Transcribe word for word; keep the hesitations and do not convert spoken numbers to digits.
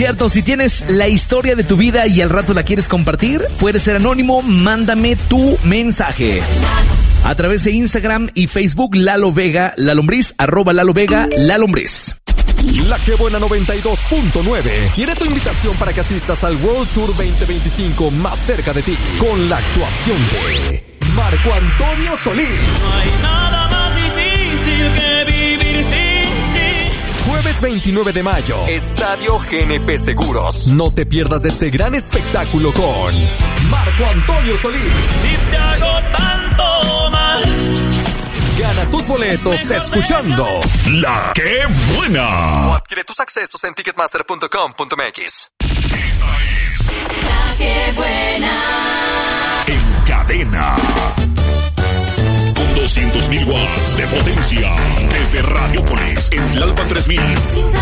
cierto, si tienes la historia de tu vida y al rato la quieres compartir, puedes ser anónimo, mándame tu mensaje. A través de Instagram y Facebook, Lalo Vega, La Lombriz, arroba Lalo Vega, La Lombriz. La Que Buena noventa y dos punto nueve quiere tu invitación para que asistas al World Tour veinte veinticinco más cerca de ti, con la actuación de Marco Antonio Solís. No hay nada más difícil que vivir sin ti. Jueves veintinueve de mayo, Estadio G N P Seguros. No te pierdas de este gran espectáculo con Marco Antonio Solís. Si te hago tanto mal. Gana tus boletos escuchando La Que Buena. O adquiere tus accesos en ticketmaster punto com punto m x. Esta es La Que Buena. En Cadena. Con doscientos mil watts de potencia. Desde Radiopolis, en Tlalpan tres mil.